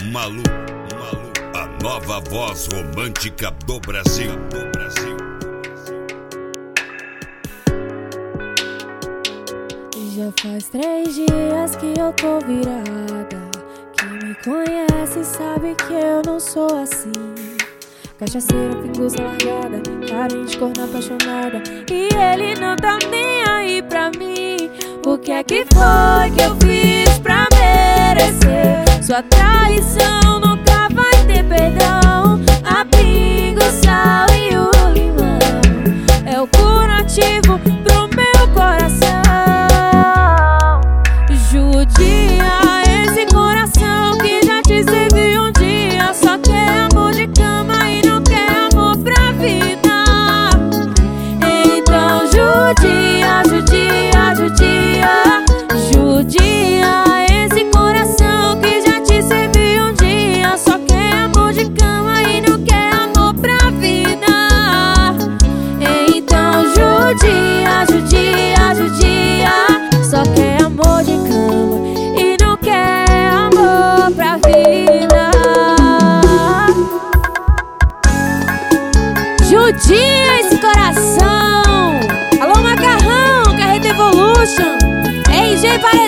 Malu, a nova voz romântica do Brasil. Já faz 3 dias que eu tô virada. Quem me conhece sabe que eu não sou assim. Cachaceira, pinguça largada, carente, corna apaixonada. E ele não tá nem aí pra mim. O que é que foi que eu fiz pra merecer sua traição? Nunca vai ter perdão. A pinguça e o limão é o curativo pro meu coração. Judia esse coração que já te serviu um dia. Só quer amor de cama e não quer amor pra vida. Então judia, judia, judia, judia esse coração que já te serviu um dia. Só quer amor de cama e não quer amor pra vida. Então judia, judia, judia, só quer amor de cama e não quer amor pra vida. Judia esse coração. Alô, Macarrão, Carreta Evolution, RG para